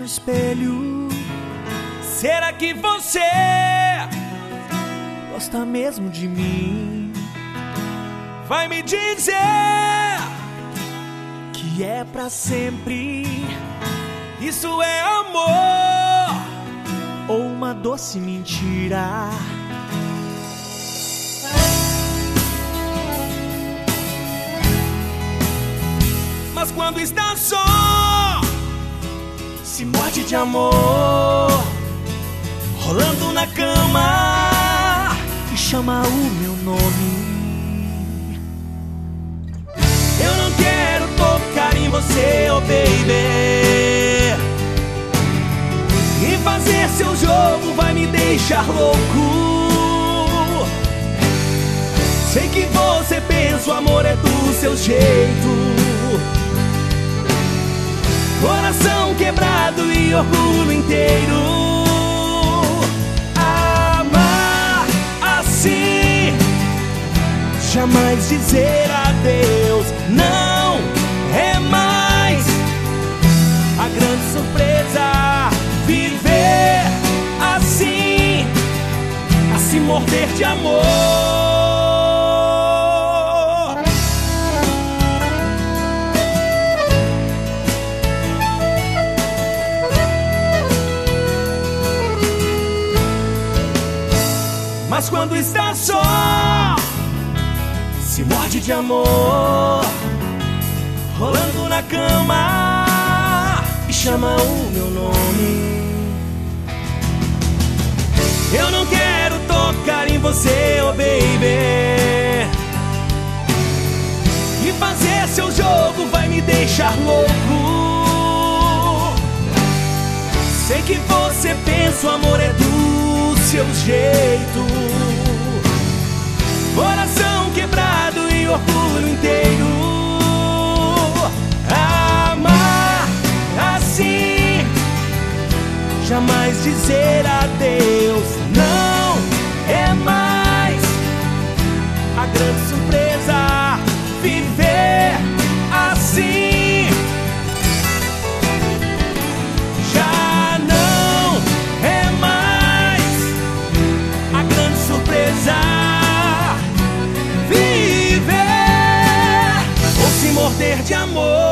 espelho. Será que você gosta mesmo de mim? Vai me dizer que é pra sempre. Isso é amor ou uma doce mentira? Mas quando está só, se morde de amor, rolando na cama e chama o meu nome. Eu não quero tocar em você, oh baby, e fazer seu jogo vai me deixar louco. Sei que você pensa o amor é do seu jeito, coração quebrado e orgulho inteiro. Amar assim, jamais dizer adeus, não é mais a grande surpresa. Viver assim, a se morder de amor. Mas quando está só, se morde de amor, rolando na cama e chama o meu nome. Eu não quero tocar em você, oh baby, e fazer seu jogo vai me deixar louco. Sei que você pensa o amor é do seu jeito, coração quebrado e orgulho inteiro. Amar assim, jamais dizer adeus, não é mais a grande surpresa. Viver assim já não é mais a grande surpresa. Viver ou se morder de amor.